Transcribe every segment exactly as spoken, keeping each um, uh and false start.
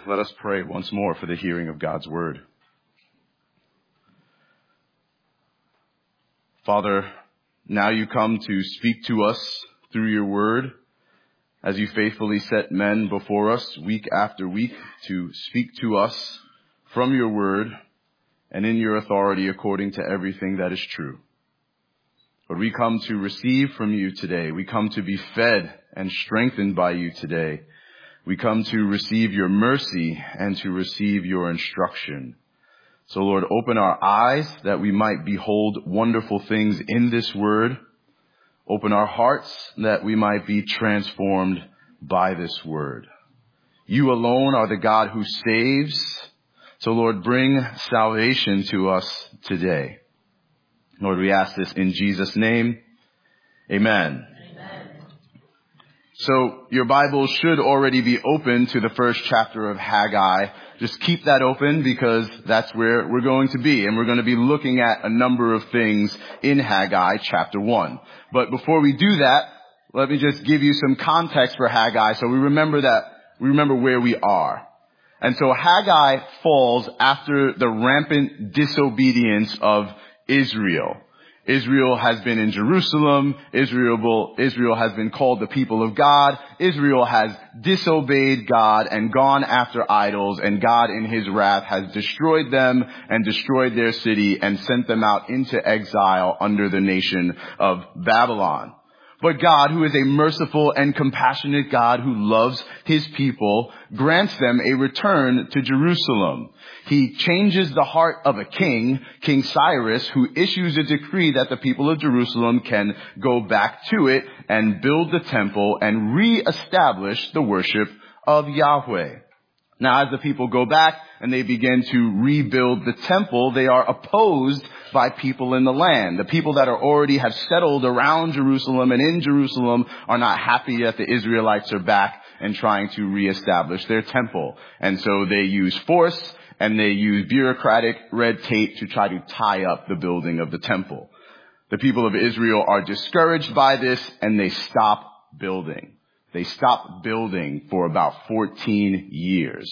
Let us pray once more for the hearing of God's word. Father, now you come to speak to us through your word, as you faithfully set men before us week after week to speak to us from your word and in your authority according to everything that is true. But we come to receive from you today. We come to be fed and strengthened by you today. We come to receive your mercy and to receive your instruction. So Lord, open our eyes that we might behold wonderful things in this word. Open our hearts that we might be transformed by this word. You alone are the God who saves. So Lord, bring salvation to us today. Lord, we ask this in Jesus' name. Amen. So your Bible should already be open to the first chapter of Haggai. Just keep that open because that's where we're going to be. And we're going to be looking at a number of things in Haggai chapter one. But before we do that, let me just give you some context for Haggai so we remember that, we remember where we are. And so Haggai falls after the rampant disobedience of Israel. Israel has been in Jerusalem. Israel, Israel has been called the people of God. Israel has disobeyed God and gone after idols, and God in his wrath has destroyed them and destroyed their city and sent them out into exile under the nation of Babylon. But God, who is a merciful and compassionate God who loves his people, grants them a return to Jerusalem. He changes the heart of a king, King Cyrus, who issues a decree that the people of Jerusalem can go back to it and build the temple and reestablish the worship of Yahweh. Now, as the people go back and they begin to rebuild the temple, they are opposed by people in the land. The people that are already have settled around Jerusalem and in Jerusalem are not happy that the Israelites are back and trying to reestablish their temple. And so they use force and they use bureaucratic red tape to try to tie up the building of the temple. The people of Israel are discouraged by this and they stop building. They stopped building for about fourteen years.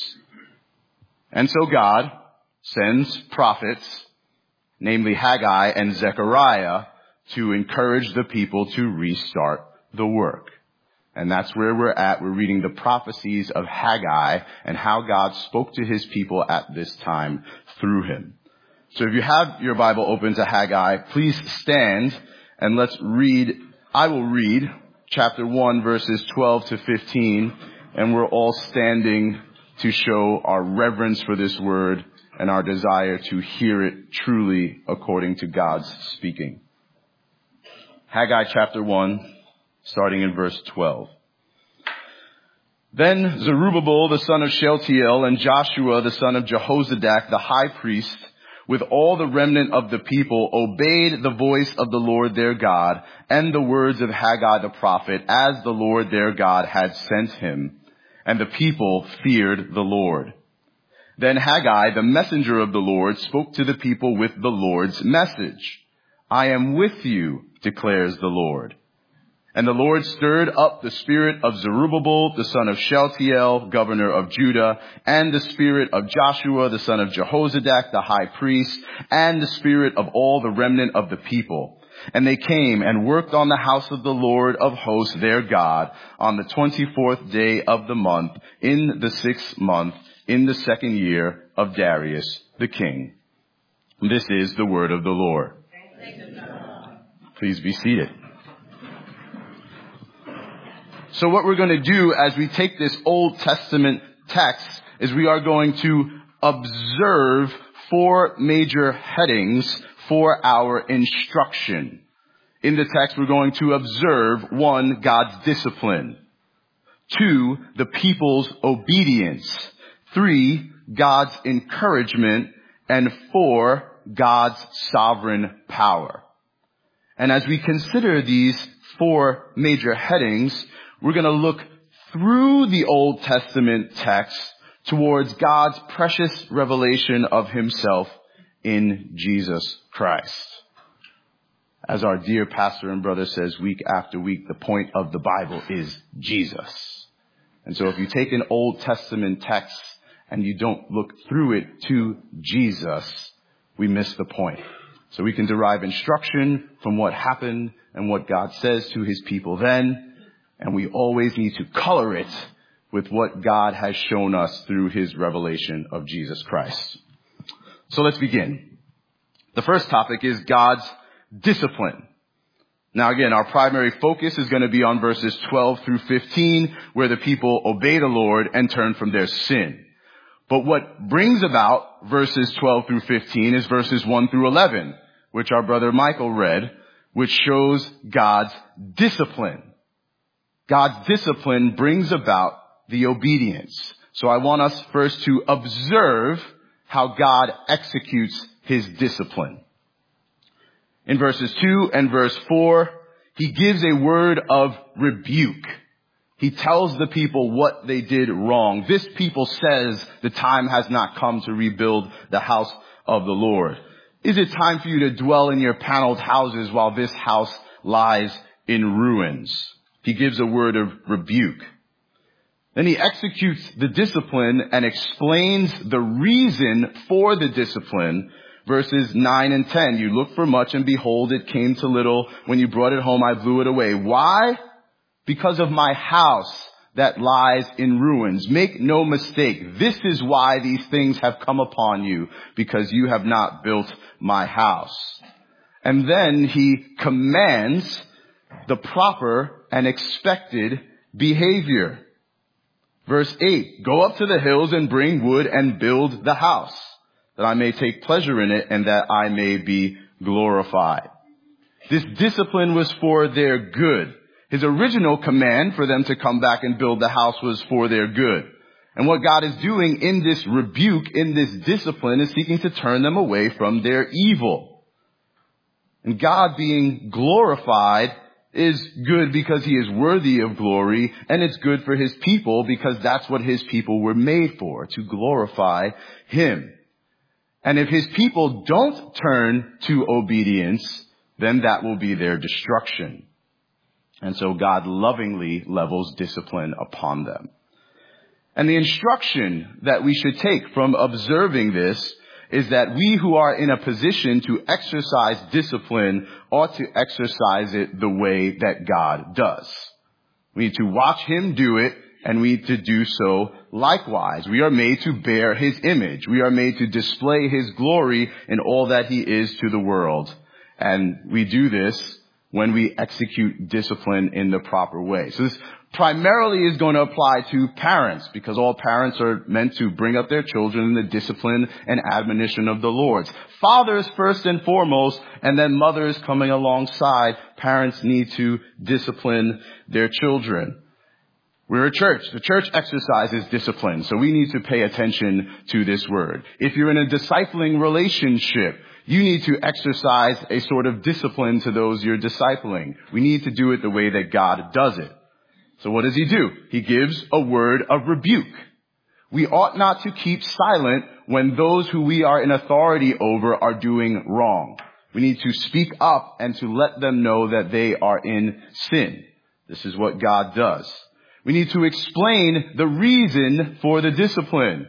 And so God sends prophets, namely Haggai and Zechariah, to encourage the people to restart the work. And that's where we're at. We're reading the prophecies of Haggai and how God spoke to his people at this time through him. So if you have your Bible open to Haggai, please stand and let's read. I will read chapter one, verses twelve to fifteen, and we're all standing to show our reverence for this word and our desire to hear it truly according to God's speaking. Haggai chapter one, starting in verse twelve. Then Zerubbabel the son of Shealtiel and Joshua the son of Jehozadak the high priest, with all the remnant of the people, obeyed the voice of the Lord their God and the words of Haggai the prophet, as the Lord their God had sent him. And the people feared the Lord. Then Haggai, the messenger of the Lord, spoke to the people with the Lord's message. I am with you, declares the Lord. And the Lord stirred up the spirit of Zerubbabel, the son of Shealtiel, governor of Judah, and the spirit of Joshua, the son of Jehozadak, the high priest, and the spirit of all the remnant of the people. And they came and worked on the house of the Lord of hosts, their God, on the twenty-fourth day of the month, in the sixth month, in the second year of Darius the king. This is the word of the Lord. Please be seated. So what we're going to do as we take this Old Testament text is we are going to observe four major headings for our instruction. In the text, we're going to observe, one, God's discipline. Two, the people's obedience. Three, God's encouragement. And four, God's sovereign power. And as we consider these four major headings, we're going to look through the Old Testament text towards God's precious revelation of himself in Jesus Christ. As our dear pastor and brother says week after week, the point of the Bible is Jesus. And so if you take an Old Testament text and you don't look through it to Jesus, we miss the point. So we can derive instruction from what happened and what God says to his people then, and we always need to color it with what God has shown us through his revelation of Jesus Christ. So let's begin. The first topic is God's discipline. Now again, our primary focus is going to be on verses twelve through fifteen, where the people obey the Lord and turn from their sin. But what brings about verses twelve through fifteen is verses one through eleven, which our brother Michael read, which shows God's discipline. God's discipline brings about the obedience. So I want us first to observe how God executes his discipline. In verses two and verse four, he gives a word of rebuke. He tells the people what they did wrong. This people says the time has not come to rebuild the house of the Lord. Is it time for you to dwell in your paneled houses while this house lies in ruins? He gives a word of rebuke. Then he executes the discipline and explains the reason for the discipline. Verses nine and ten, you looked for much and behold, it came to little. When you brought it home, I blew it away. Why? Because of my house that lies in ruins. Make no mistake. This is why these things have come upon you, because you have not built my house. And then he commands the proper and expected behavior. Verse eight, go up to the hills and bring wood and build the house, that I may take pleasure in it and that I may be glorified. This discipline was for their good. His original command for them to come back and build the house was for their good. And what God is doing in this rebuke, in this discipline, is seeking to turn them away from their evil. And God being glorified is good because he is worthy of glory, and it's good for his people because that's what his people were made for, to glorify him. And if his people don't turn to obedience, then that will be their destruction. And so God lovingly levels discipline upon them. And the instruction that we should take from observing this is that we who are in a position to exercise discipline ought to exercise it the way that God does. We need to watch him do it, and we need to do so likewise. We are made to bear his image. We are made to display his glory in all that he is to the world. And we do this when we execute discipline in the proper way. So this primarily is going to apply to parents, because all parents are meant to bring up their children in the discipline and admonition of the Lord. Fathers first and foremost, and then mothers coming alongside. Parents need to discipline their children. We're a church. The church exercises discipline, so we need to pay attention to this word. If you're in a discipling relationship, you need to exercise a sort of discipline to those you're discipling. We need to do it the way that God does it. So what does he do? He gives a word of rebuke. We ought not to keep silent when those who we are in authority over are doing wrong. We need to speak up and to let them know that they are in sin. This is what God does. We need to explain the reason for the discipline.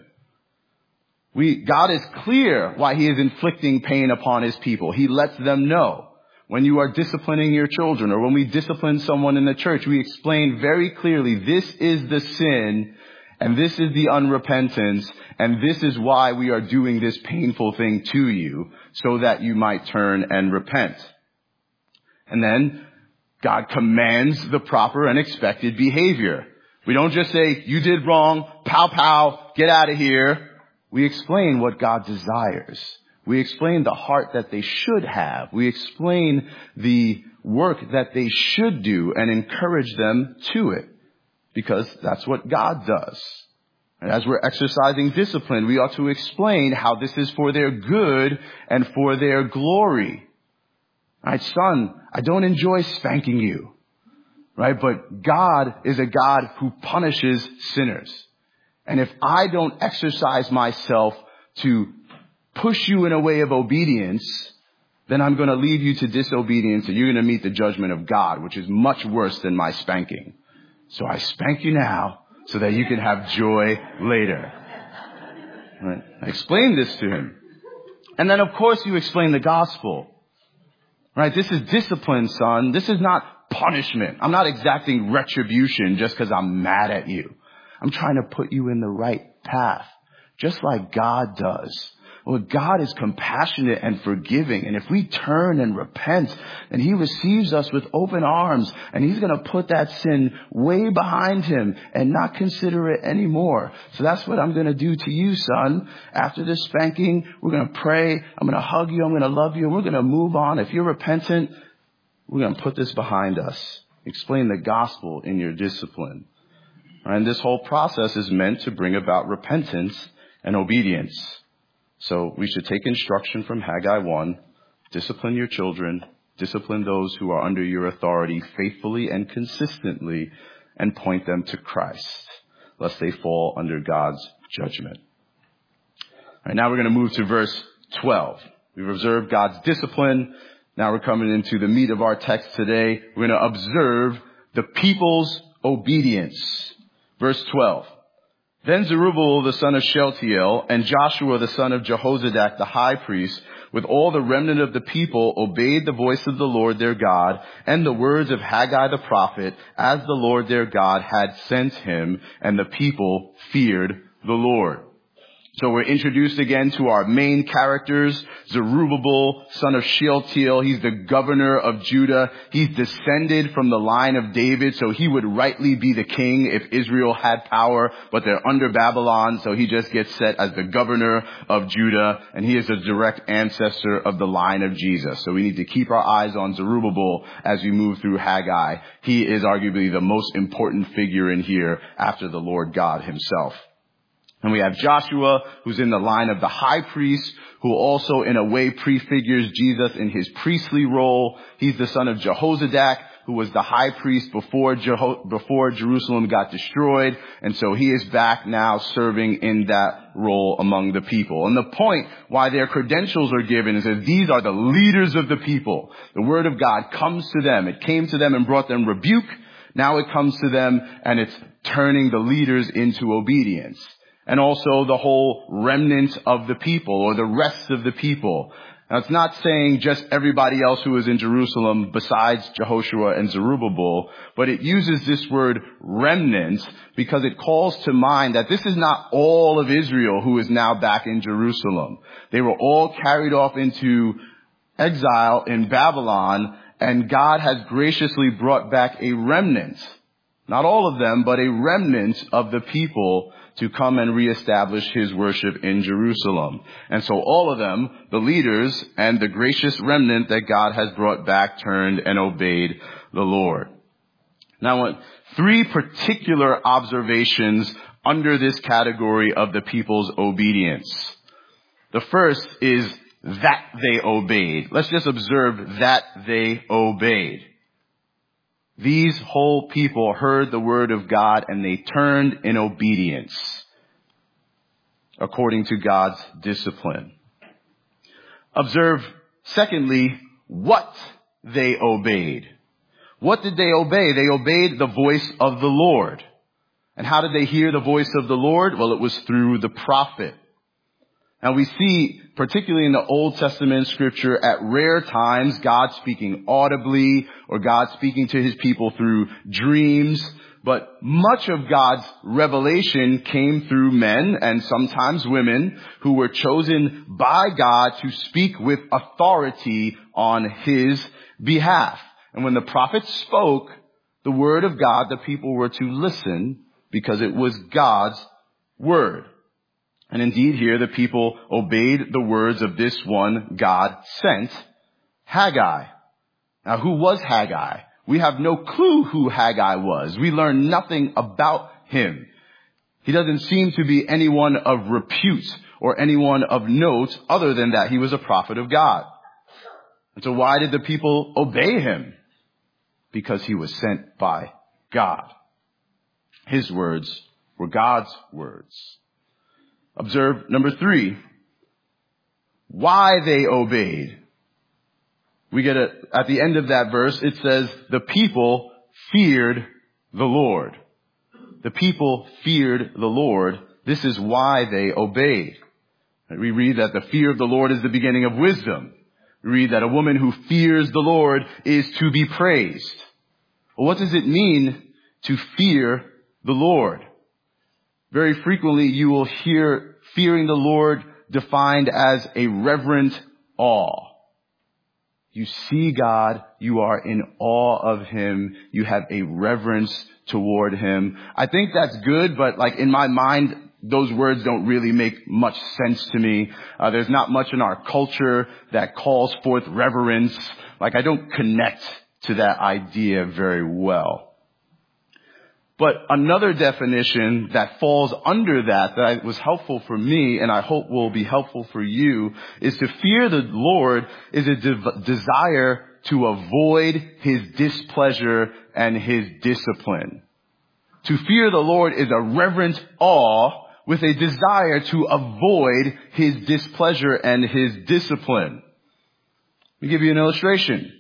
We, God is clear why he is inflicting pain upon his people. He lets them know. When you are disciplining your children, or when we discipline someone in the church, we explain very clearly, this is the sin, and this is the unrepentance, and this is why we are doing this painful thing to you, so that you might turn and repent. And then God commands the proper and expected behavior. We don't just say, you did wrong, pow pow, get out of here. We explain what God desires. We explain the heart that they should have. We explain the work that they should do and encourage them to it, because that's what God does. And as we're exercising discipline, we ought to explain how this is for their good and for their glory. Right, son, I don't enjoy spanking you, right? But God is a God who punishes sinners. And if I don't exercise myself to push you in a way of obedience, then I'm going to lead you to disobedience, and you're going to meet the judgment of God, which is much worse than my spanking. So I spank you now so that you can have joy later. Right? I explained this to him. And then of course you explain the gospel. Right? This is discipline, son. This is not punishment. I'm not exacting retribution just because I'm mad at you. I'm trying to put you in the right path, just like God does. Well, God is compassionate and forgiving. And if we turn and repent, then he receives us with open arms. And he's going to put that sin way behind him and not consider it anymore. So that's what I'm going to do to you, son. After this spanking, we're going to pray. I'm going to hug you. I'm going to love you. And we're going to move on. If you're repentant, we're going to put this behind us. Explain the gospel in your discipline. And this whole process is meant to bring about repentance and obedience. So we should take instruction from Haggai one, discipline your children, discipline those who are under your authority faithfully and consistently, and point them to Christ, lest they fall under God's judgment. All right, now we're going to move to verse twelve. We've observed God's discipline. Now we're coming into the meat of our text today. We're going to observe the people's obedience. Verse twelve. Then Zerubbabel the son of Shealtiel and Joshua the son of Jehozadak the high priest with all the remnant of the people obeyed the voice of the Lord their God and the words of Haggai the prophet as the Lord their God had sent him, and the people feared the Lord. So we're introduced again to our main characters. Zerubbabel, son of Shealtiel. He's the governor of Judah. He's descended from the line of David, so he would rightly be the king if Israel had power, but they're under Babylon, so he just gets set as the governor of Judah, and he is a direct ancestor of the line of Jesus. So we need to keep our eyes on Zerubbabel as we move through Haggai. He is arguably the most important figure in here after the Lord God himself. And we have Joshua, who's in the line of the high priest, who also in a way prefigures Jesus in his priestly role. He's the son of Jehozadak, who was the high priest before Jeho- before Jerusalem got destroyed. And so he is back now serving in that role among the people. And the point why their credentials are given is that these are the leaders of the people. The word of God comes to them. It came to them and brought them rebuke. Now it comes to them and it's turning the leaders into obedience. And also the whole remnant of the people, or the rest of the people. Now it's not saying just everybody else who is in Jerusalem besides Jehoshua and Zerubbabel, but it uses this word remnant because it calls to mind that this is not all of Israel who is now back in Jerusalem. They were all carried off into exile in Babylon, and God has graciously brought back a remnant. Not all of them, but a remnant of the people to come and reestablish his worship in Jerusalem. And so all of them, the leaders and the gracious remnant that God has brought back, turned and obeyed the Lord. Now, three particular observations under this category of the people's obedience. The first is that they obeyed. Let's just observe that they obeyed. These whole people heard the word of God and they turned in obedience according to God's discipline. Observe, secondly, what they obeyed. What did they obey? They obeyed the voice of the Lord. And how did they hear the voice of the Lord? Well, it was through the prophet. Now we see, particularly in the Old Testament scripture, at rare times, God speaking audibly or God speaking to his people through dreams. But much of God's revelation came through men and sometimes women who were chosen by God to speak with authority on his behalf. And when the prophet spoke the word of God, the people were to listen because it was God's word. And indeed here the people obeyed the words of this one God sent, Haggai. Now who was Haggai? We have no clue who Haggai was. We learn nothing about him. He doesn't seem to be anyone of repute or anyone of note other than that he was a prophet of God. And so why did the people obey him? Because he was sent by God. His words were God's words. Observe number three, why they obeyed. We get a, at the end of that verse, it says, the people feared the Lord. The people feared the Lord. This is why they obeyed. We read that the fear of the Lord is the beginning of wisdom. We read that a woman who fears the Lord is to be praised. Well, what does it mean to fear the Lord? Very frequently you will hear fearing the Lord defined as a reverent awe. You see God, you are in awe of Him, you have a reverence toward Him. I think that's good, but like in my mind, those words don't really make much sense to me. Uh, there's not much in our culture that calls forth reverence. Like I don't connect to that idea very well. But another definition that falls under that, that was helpful for me and I hope will be helpful for you, is to fear the Lord is a de- desire to avoid His displeasure and His discipline. To fear the Lord is a reverent awe with a desire to avoid His displeasure and His discipline. Let me give you an illustration.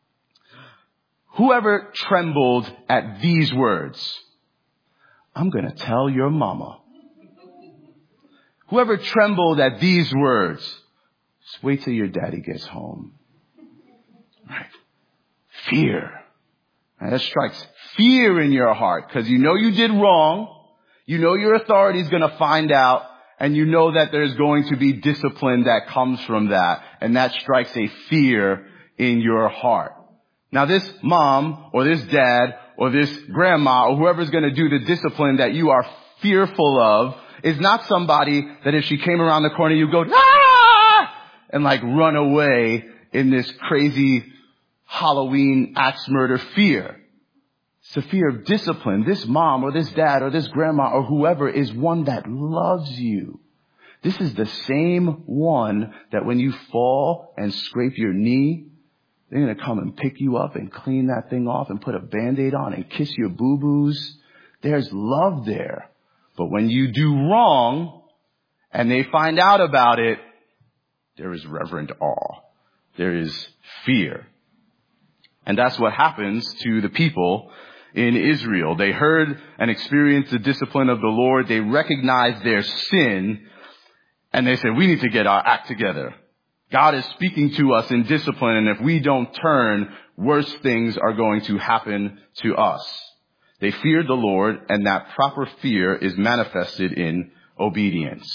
Whoever trembled at these words, I'm going to tell your mama. Whoever trembled at these words, just wait till your daddy gets home. Right? Fear. And that strikes fear in your heart because you know you did wrong. You know your authority is going to find out. And you know that there's going to be discipline that comes from that. And that strikes a fear in your heart. Now this mom or this dad or this grandma or whoever's going to do the discipline that you are fearful of is not somebody that if she came around the corner you go, ah! And like run away in this crazy Halloween axe murder fear. It's the fear of discipline. This mom or this dad or this grandma or whoever is one that loves you. This is the same one that when you fall and scrape your knee, they're going to come and pick you up and clean that thing off and put a Band-Aid on and kiss your boo-boos. There's love there. But when you do wrong and they find out about it, there is reverent awe. There is fear. And that's what happens to the people in Israel. They heard and experienced the discipline of the Lord. They recognized their sin and they said, we need to get our act together. God is speaking to us in discipline, and if we don't turn, worse things are going to happen to us. They feared the Lord, and that proper fear is manifested in obedience.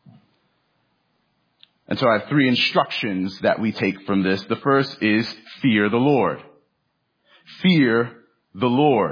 And so I have three instructions that we take from this. The first is fear the Lord. Fear the Lord.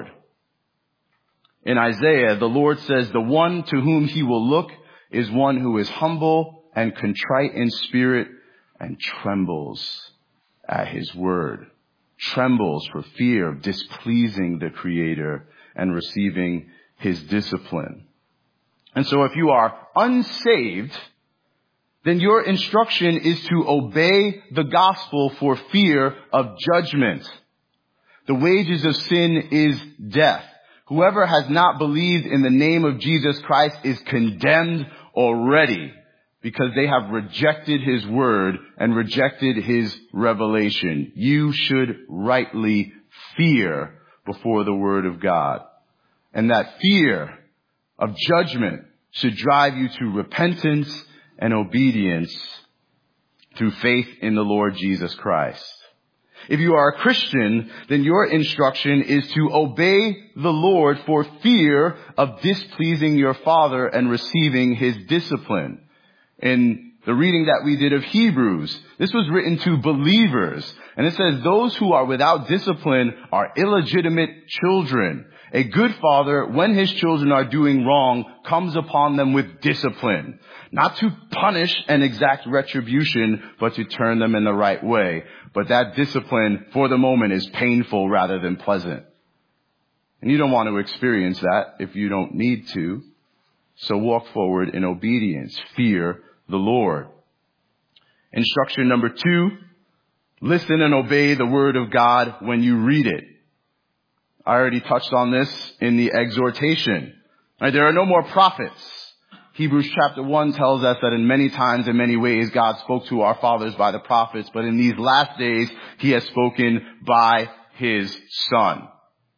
In Isaiah, the Lord says, the one to whom He will look is one who is humble and contrite in spirit, and trembles at His word. Trembles for fear of displeasing the Creator and receiving His discipline. And so if you are unsaved, then your instruction is to obey the gospel for fear of judgment. The wages of sin is death. Whoever has not believed in the name of Jesus Christ is condemned already, because they have rejected His word and rejected His revelation. You should rightly fear before the word of God. And that fear of judgment should drive you to repentance and obedience through faith in the Lord Jesus Christ. If you are a Christian, then your instruction is to obey the Lord for fear of displeasing your Father and receiving His discipline. In the reading that we did of Hebrews, this was written to believers. And it says, those who are without discipline are illegitimate children. A good father, when his children are doing wrong, comes upon them with discipline. Not to punish and exact retribution, but to turn them in the right way. But that discipline, for the moment, is painful rather than pleasant. And you don't want to experience that if you don't need to. So walk forward in obedience. Fear the Lord. Instruction number two, listen and obey the word of God when you read it. I already touched on this in the exhortation. Right, there are no more prophets. Hebrews chapter one tells us that in many times, in many ways, God spoke to our fathers by the prophets, but in these last days, He has spoken by His Son.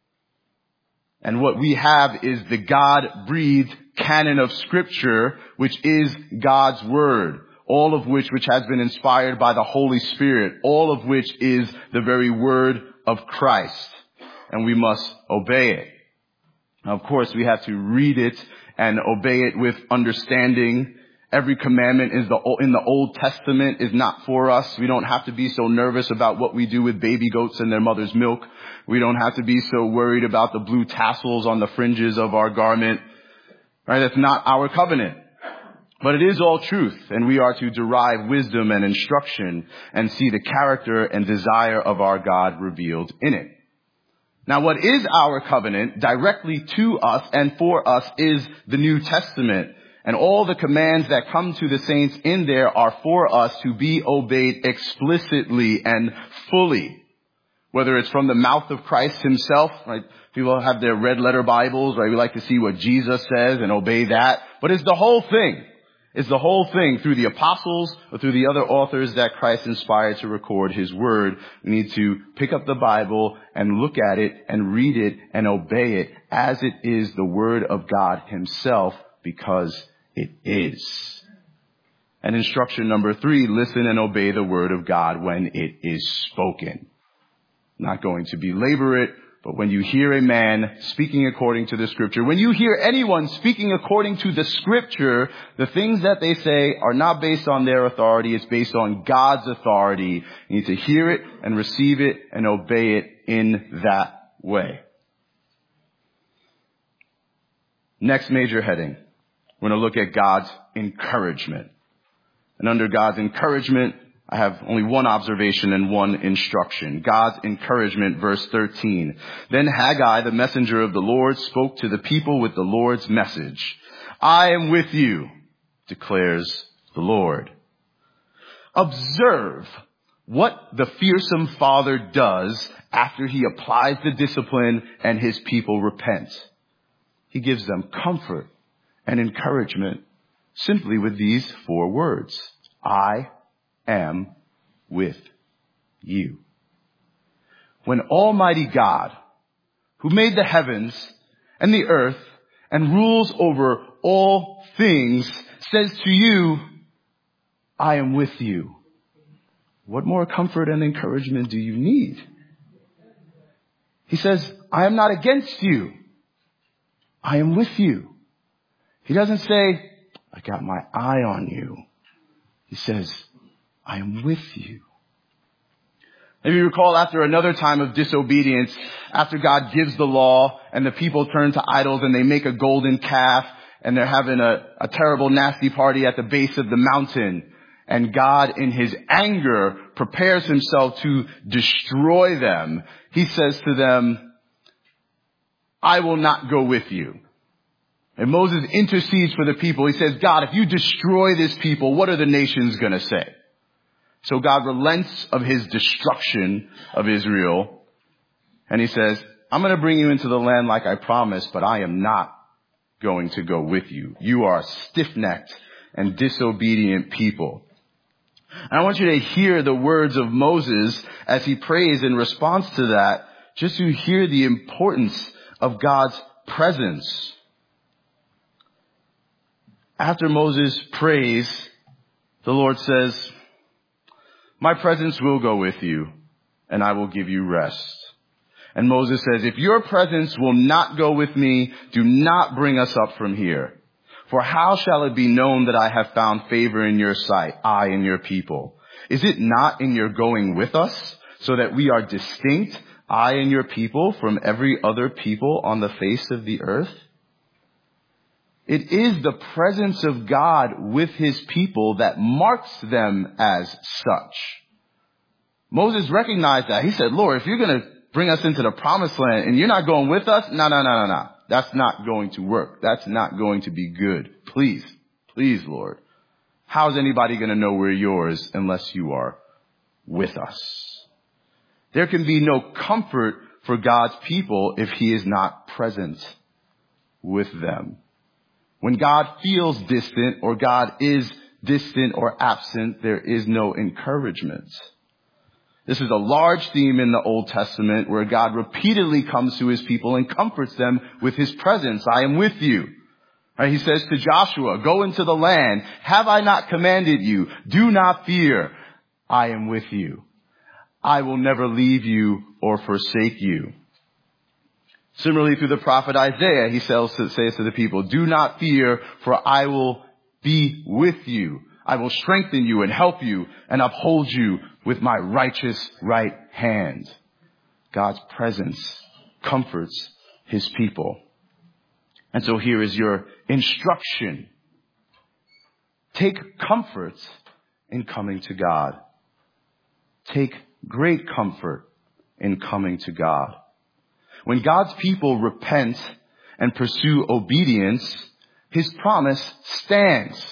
And what we have is the God-breathed canon of Scripture, which is God's Word. all of which which has been inspired by the Holy Spirit, all of which is the very word of Christ, and we must obey it. Now, of course, we have to read it and obey it with understanding. Every commandment is the, in the Old Testament is not for us. We don't have to be so nervous about what we do with baby goats and their mother's milk. We don't have to be so worried about the blue tassels on the fringes of our garment. Right? That's not our covenant. But it is all truth, and we are to derive wisdom and instruction and see the character and desire of our God revealed in it. Now, what is our covenant directly to us and for us is the New Testament. And all the commands that come to the saints in there are for us to be obeyed explicitly and fully. Whether it's from the mouth of Christ himself, right? People have their red letter Bibles, right? We like to see what Jesus says and obey that. But it's the whole thing. It's the whole thing through the apostles or through the other authors that Christ inspired to record his word. We need to pick up the Bible and look at it and read it and obey it as it is the word of God himself, because it is. And instruction number three, listen and obey the word of God when it is spoken. Not going to belabor it, but when you hear a man speaking according to the scripture, when you hear anyone speaking according to the scripture, the things that they say are not based on their authority. It's based on God's authority. You need to hear it and receive it and obey it in that way. Next major heading, we're going to look at God's encouragement. And under God's encouragement, I have only one observation and one instruction. God's encouragement, verse thirteen. Then Haggai, the messenger of the Lord, spoke to the people with the Lord's message. I am with you, declares the Lord. Observe what the fearsome father does after he applies the discipline and his people repent. He gives them comfort and encouragement simply with these four words. I am with you. When Almighty God, who made the heavens and the earth and rules over all things, says to you, I am with you, what more comfort and encouragement do you need? He says, I am not against you. I am with you. He doesn't say, I got my eye on you. He says, I am with you. If you recall, after another time of disobedience, after God gives the law and the people turn to idols and they make a golden calf and they're having a, a terrible nasty party at the base of the mountain, and God in his anger prepares himself to destroy them, he says to them, I will not go with you. And Moses intercedes for the people. He says, God, if you destroy this people, what are the nations going to say? So God relents of his destruction of Israel. And he says, I'm going to bring you into the land like I promised, but I am not going to go with you. You are stiff-necked and disobedient people. And I want you to hear the words of Moses as he prays in response to that, just to hear the importance of God's presence. After Moses prays, the Lord says, my presence will go with you, and I will give you rest. And Moses says, if your presence will not go with me, do not bring us up from here. For how shall it be known that I have found favor in your sight, I and your people? Is it not in your going with us, so that we are distinct, I and your people, from every other people on the face of the earth? It is the presence of God with his people that marks them as such. Moses recognized that. He said, Lord, if you're going to bring us into the promised land and you're not going with us, no, no, no, no, no. That's not going to work. That's not going to be good. Please, please, Lord. How is anybody going to know we're yours unless you are with us? There can be no comfort for God's people if he is not present with them. When God feels distant or God is distant or absent, there is no encouragement. This is a large theme in the Old Testament where God repeatedly comes to his people and comforts them with his presence. I am with you. Right, he says to Joshua, go into the land. Have I not commanded you? Do not fear. I am with you. I will never leave you or forsake you. Similarly, through the prophet Isaiah, he says to the people, do not fear, for I will be with you. I will strengthen you and help you and uphold you with my righteous right hand. God's presence comforts his people. And so here is your instruction. Take comfort in coming to God. Take great comfort in coming to God. When God's people repent and pursue obedience, his promise stands.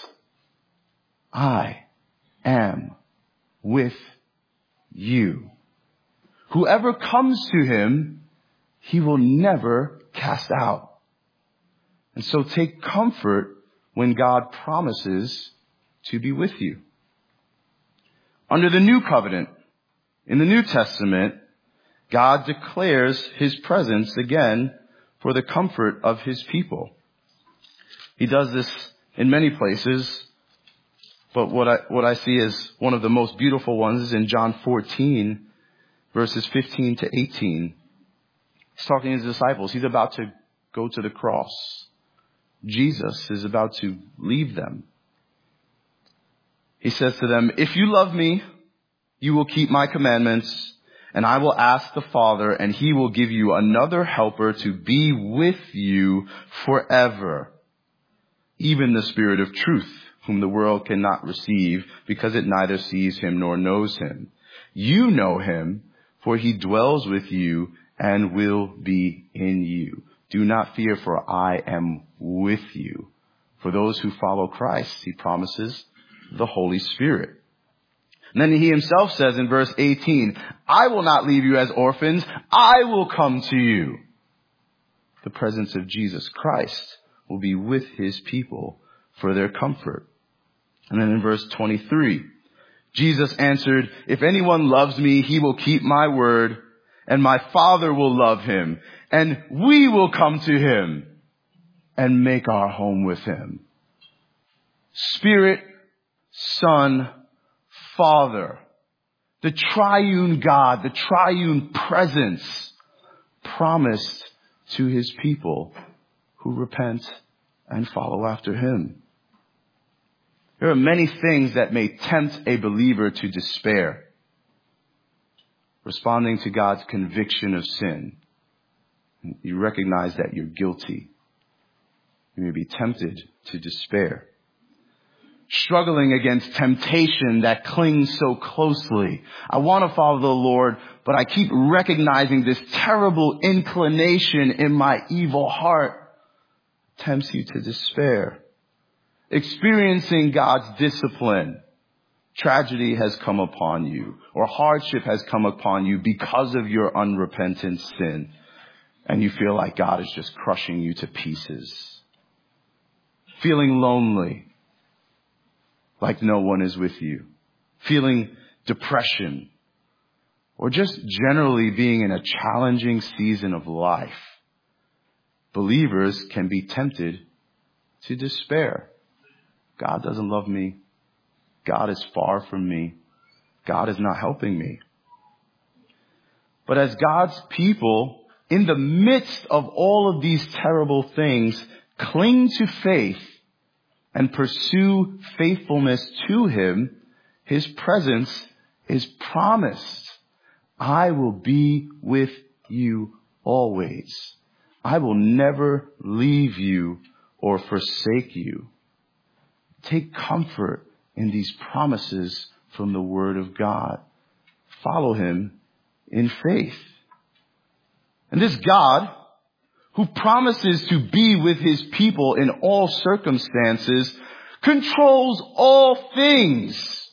I am with you. Whoever comes to him, he will never cast out. And so take comfort when God promises to be with you. Under the new covenant, in the New Testament, God declares his presence again for the comfort of his people. He does this in many places, but what I, what I see as one of the most beautiful ones is in John fourteen, verses fifteen to eighteen. He's talking to his disciples. He's about to go to the cross. Jesus is about to leave them. He says to them, if you love me, you will keep my commandments, and I will ask the Father, and he will give you another helper to be with you forever, even the Spirit of truth, whom the world cannot receive, because it neither sees him nor knows him. You know him, for he dwells with you and will be in you. Do not fear, for I am with you. For those who follow Christ, he promises the Holy Spirit. And then he himself says in verse eighteen, I will not leave you as orphans. I will come to you. The presence of Jesus Christ will be with his people for their comfort. And then in verse twenty-three, Jesus answered, if anyone loves me, he will keep my word, and my Father will love him, and we will come to him and make our home with him. Spirit, Son, Father, the triune God, the triune presence promised to his people who repent and follow after him. There are many things that may tempt a believer to despair. Responding to God's conviction of sin. You recognize that you're guilty. You may be tempted to despair. Struggling against temptation that clings so closely. I want to follow the Lord, but I keep recognizing this terrible inclination in my evil heart. Tempts you to despair. Experiencing God's discipline. Tragedy has come upon you, or hardship has come upon you because of your unrepentant sin. And you feel like God is just crushing you to pieces. Feeling lonely. Like no one is with you. Feeling depression. Or just generally being in a challenging season of life. Believers can be tempted to despair. God doesn't love me. God is far from me. God is not helping me. But as God's people, in the midst of all of these terrible things, cling to faith and pursue faithfulness to him, his presence is promised. I will be with you always. I will never leave you or forsake you. Take comfort in these promises from the Word of God. Follow him in faith. And this God, who promises to be with his people in all circumstances, controls all things.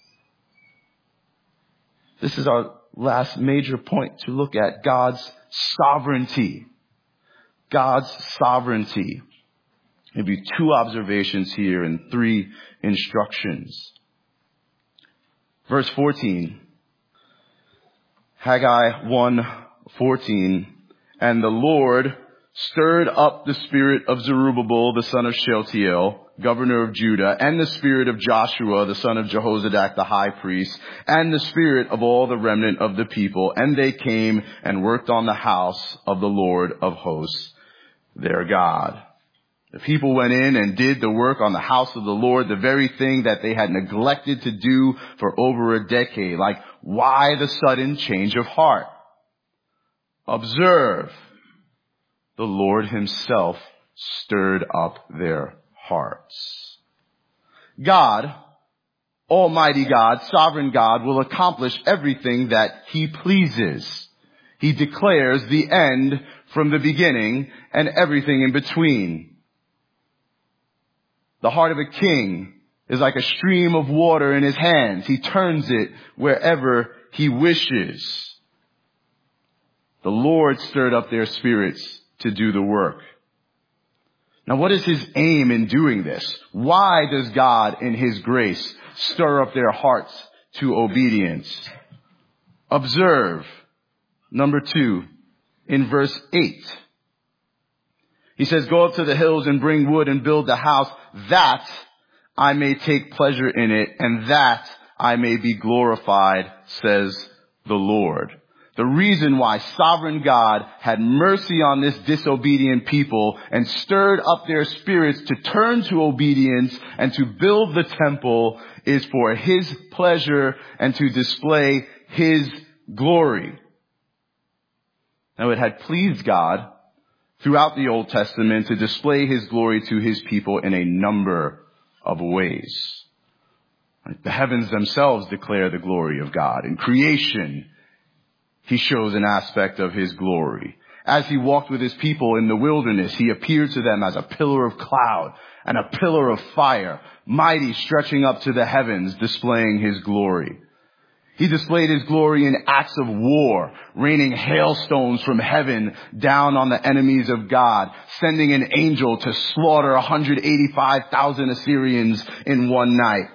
This is our last major point to look at, God's sovereignty. God's sovereignty. Maybe two observations here and three instructions. Verse fourteen. Haggai one fourteen. And the Lord stirred up the spirit of Zerubbabel, the son of Shealtiel, governor of Judah, and the spirit of Joshua, the son of Jehozadak, the high priest, and the spirit of all the remnant of the people. And they came and worked on the house of the Lord of hosts, their God. The people went in and did the work on the house of the Lord, the very thing that they had neglected to do for over a decade. Like, why the sudden change of heart? Observe. The Lord himself stirred up their hearts. God, Almighty God, Sovereign God, will accomplish everything that he pleases. He declares the end from the beginning and everything in between. The heart of a king is like a stream of water in his hands. He turns it wherever he wishes. The Lord stirred up their spirits to do the work. Now, what is his aim in doing this? Why does God, in his grace, stir up their hearts to obedience? Observe, number two, in verse eight. He says, go up to the hills and bring wood and build the house, that I may take pleasure in it, and that I may be glorified, says the Lord. The reason why sovereign God had mercy on this disobedient people and stirred up their spirits to turn to obedience and to build the temple is for his pleasure and to display his glory. Now, it had pleased God throughout the Old Testament to display his glory to his people in a number of ways. The heavens themselves declare the glory of God. In creation, he shows an aspect of his glory. As he walked with his people in the wilderness, he appeared to them as a pillar of cloud and a pillar of fire, mighty, stretching up to the heavens, displaying his glory. He displayed his glory in acts of war, raining hailstones from heaven down on the enemies of God, sending an angel to slaughter one hundred eighty-five thousand Assyrians in one night.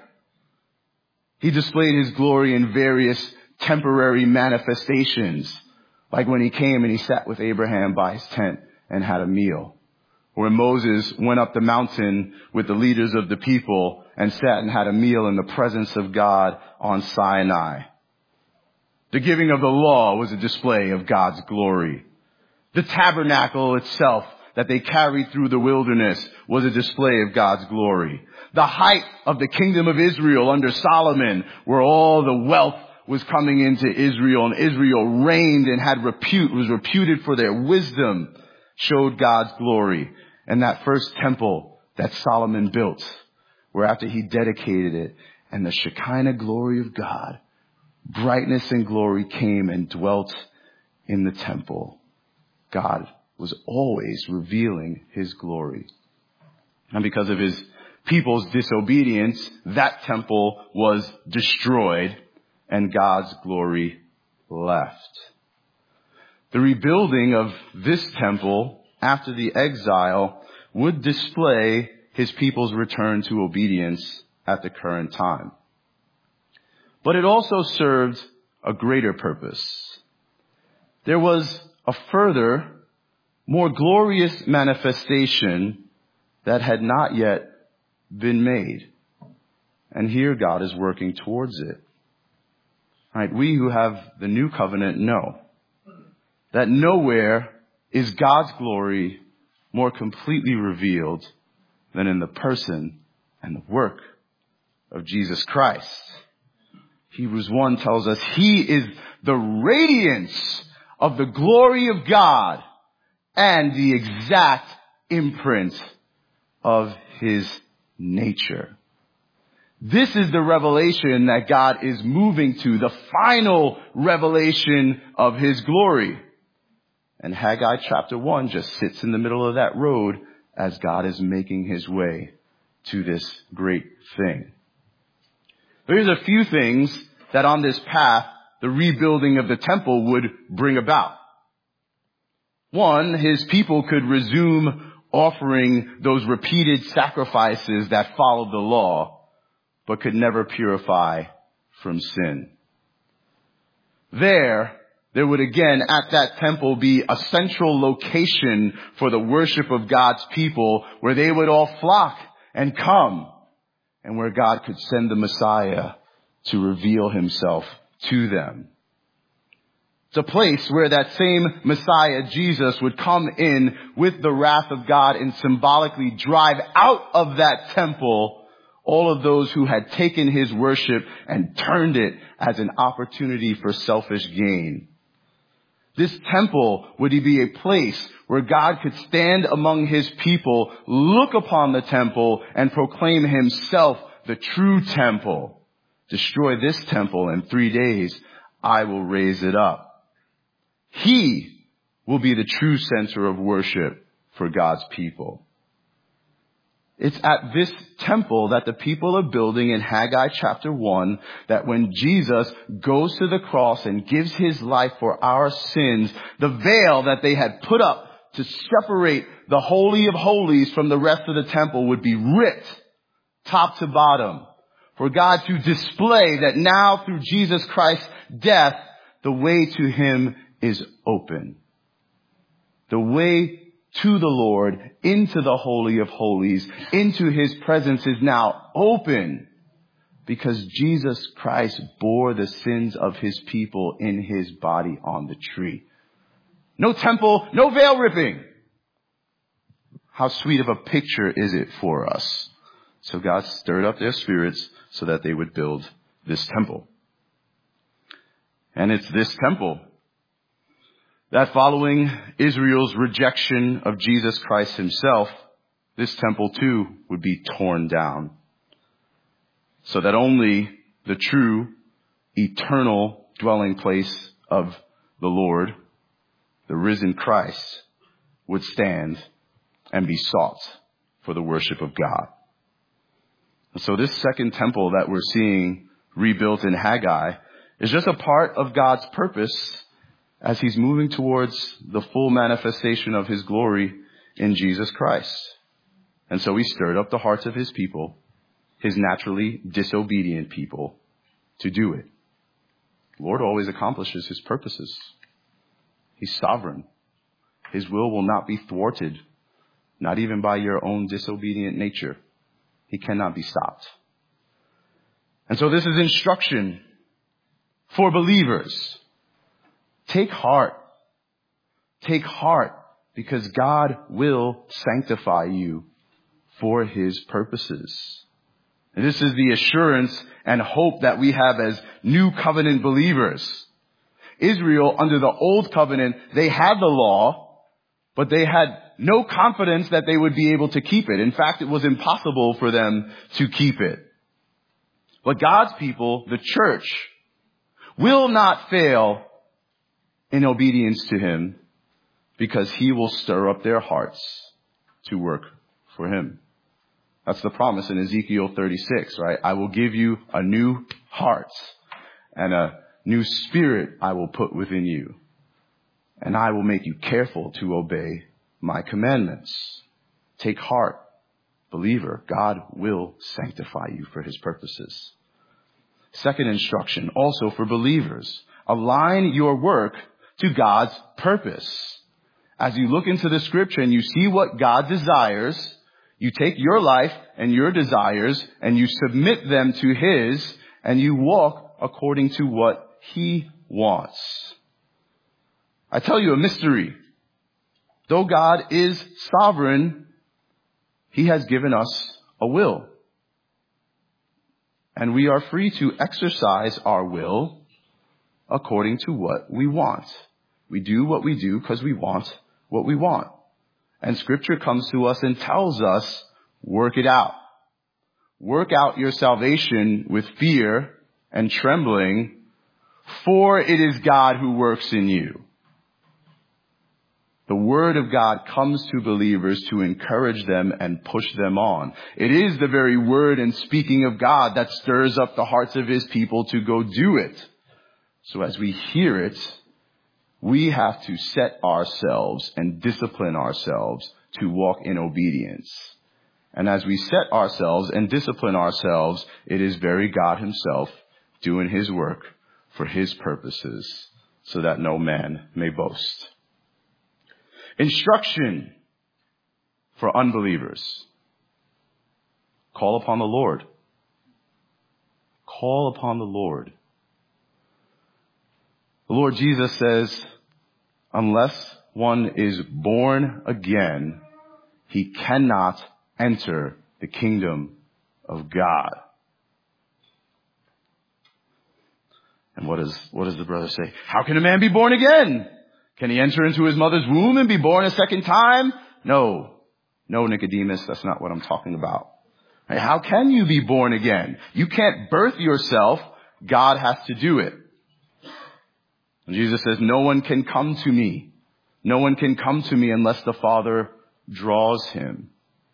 He displayed his glory in various temporary manifestations, like when he came and he sat with Abraham by his tent and had a meal. Or when Moses went up the mountain with the leaders of the people and sat and had a meal in the presence of God on Sinai. The giving of the law was a display of God's glory. The tabernacle itself that they carried through the wilderness was a display of God's glory. The height of the kingdom of Israel under Solomon, where all the wealth was coming into Israel, and Israel reigned and had repute, was reputed for their wisdom, showed God's glory. And that first temple that Solomon built, where after he dedicated it, and the Shekinah glory of God, brightness and glory came and dwelt in the temple. God was always revealing his glory. And because of his people's disobedience, that temple was destroyed and God's glory left. The rebuilding of this temple after the exile would display his people's return to obedience at the current time. But it also served a greater purpose. There was a further, more glorious manifestation that had not yet been made. And here God is working towards it. Right, we who have the new covenant know that nowhere is God's glory more completely revealed than in the person and the work of Jesus Christ. Hebrews one tells us he is the radiance of the glory of God and the exact imprint of his nature. This is the revelation that God is moving to, the final revelation of his glory. And Haggai chapter one just sits in the middle of that road as God is making his way to this great thing. There's a few things that on this path, the rebuilding of the temple would bring about. One, his people could resume offering those repeated sacrifices that followed the law, but could never purify from sin. There, There would again at that temple be a central location for the worship of God's people where they would all flock and come, and where God could send the Messiah to reveal himself to them. It's a place where that same Messiah, Jesus, would come in with the wrath of God and symbolically drive out of that temple all of those who had taken his worship and turned it as an opportunity for selfish gain. This temple would be a place where God could stand among his people, look upon the temple, and proclaim himself the true temple. Destroy this temple in three days, I will raise it up. He will be the true center of worship for God's people. It's at this temple that the people are building in Haggai chapter one, that when Jesus goes to the cross and gives his life for our sins, the veil that they had put up to separate the Holy of Holies from the rest of the temple would be ripped top to bottom, for God to display that now through Jesus Christ's death, the way to him is open. The way to the Lord, into the Holy of Holies, into his presence is now open because Jesus Christ bore the sins of his people in his body on the tree. No temple, no veil ripping. How sweet of a picture is it for us? So God stirred up their spirits so that they would build this temple. And it's this temple that following Israel's rejection of Jesus Christ himself, this temple too would be torn down, so that only the true, eternal dwelling place of the Lord, the risen Christ, would stand and be sought for the worship of God. And so this second temple that we're seeing rebuilt in Haggai is just a part of God's purpose as he's moving towards the full manifestation of his glory in Jesus Christ. And so he stirred up the hearts of his people, his naturally disobedient people, to do it. The Lord always accomplishes his purposes. He's sovereign. His will will not be thwarted, not even by your own disobedient nature. He cannot be stopped. And so this is instruction for believers. Take heart. Take heart, because God will sanctify you for his purposes. And this is the assurance and hope that we have as new covenant believers. Israel, under the old covenant, they had the law, but they had no confidence that they would be able to keep it. In fact, it was impossible for them to keep it. But God's people, the church, will not fail in obedience to him, because he will stir up their hearts to work for him. That's the promise in Ezekiel thirty-six, right? I will give you a new heart, and a new spirit I will put within you, and I will make you careful to obey my commandments. Take heart, believer. God will sanctify you for his purposes. Second instruction, also for believers. Align your work to God's purpose. As you look into the scripture and you see what God desires, you take your life and your desires and you submit them to his, and you walk according to what he wants. I tell you a mystery. Though God is sovereign, he has given us a will. And we are free to exercise our will according to what we want. We do what we do because we want what we want. And scripture comes to us and tells us, work it out. Work out your salvation with fear and trembling, for it is God who works in you. The word of God comes to believers to encourage them and push them on. It is the very word and speaking of God that stirs up the hearts of his people to go do it. So as we hear it, we have to set ourselves and discipline ourselves to walk in obedience. And as we set ourselves and discipline ourselves, it is very God himself doing his work for his purposes, so that no man may boast. Instruction for unbelievers. Call upon the Lord. Call upon the Lord. The Lord Jesus says, unless one is born again, he cannot enter the kingdom of God. And what does, what does the brother say? How can a man be born again? Can he enter into his mother's womb and be born a second time? No. No, Nicodemus, that's not what I'm talking about. Right? How can you be born again? You can't birth yourself. God has to do it. And Jesus says, no one can come to me. No one can come to me unless the Father draws him.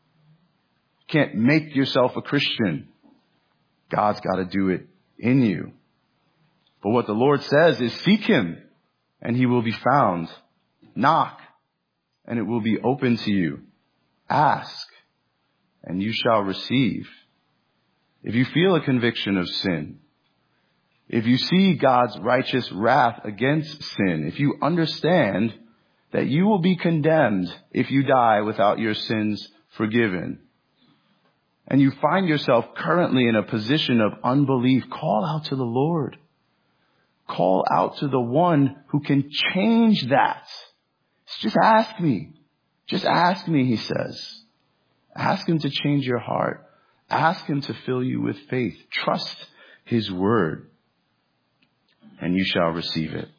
You can't make yourself a Christian. God's got to do it in you. But what the Lord says is seek him and he will be found. Knock and it will be open to you. Ask and you shall receive. If you feel a conviction of sin, if you see God's righteous wrath against sin, if you understand that you will be condemned if you die without your sins forgiven, and you find yourself currently in a position of unbelief, call out to the Lord. Call out to the one who can change that. Just ask me. Just ask me, he says. Ask him to change your heart. Ask him to fill you with faith. Trust his word, and you shall receive it.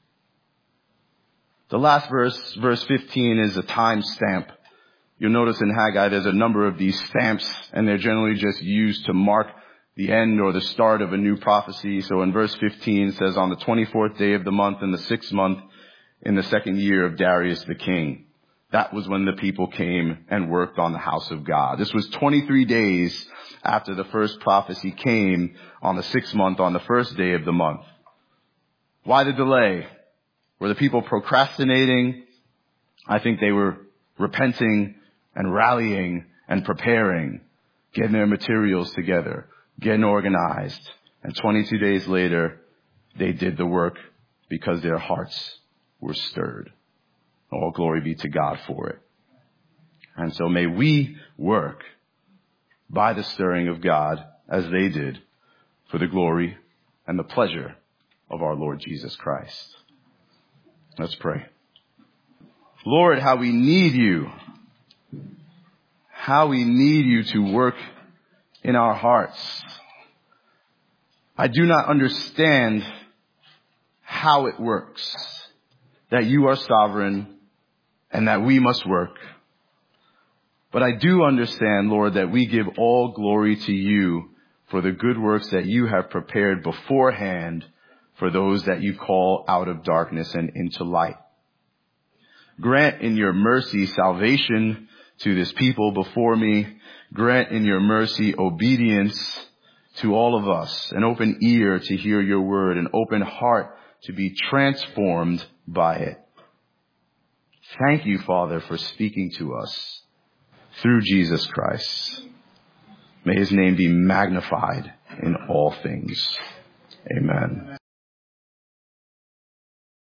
The last verse, verse fifteen, is a time stamp. You'll notice in Haggai there's a number of these stamps, and they're generally just used to mark the end or the start of a new prophecy. So in verse fifteen it says, on the twenty-fourth day of the month in the sixth month in the second year of Darius the king. That was when the people came and worked on the house of God. This was twenty-three days after the first prophecy came on the sixth month on the first day of the month. Why the delay? Were the people procrastinating? I think they were repenting and rallying and preparing, getting their materials together, getting organized. And twenty-two days later, they did the work because their hearts were stirred. All glory be to God for it. And so may we work by the stirring of God as they did for the glory and the pleasure of our Lord Jesus Christ. Let's pray. Lord, how we need you. How we need you to work in our hearts. I do not understand how it works, that you are sovereign and that we must work. But I do understand, Lord, that we give all glory to you for the good works that you have prepared beforehand for those that you call out of darkness and into light. Grant in your mercy salvation to this people before me. Grant in your mercy obedience to all of us, an open ear to hear your word, an open heart to be transformed by it. Thank you, Father, for speaking to us through Jesus Christ. May his name be magnified in all things. Amen.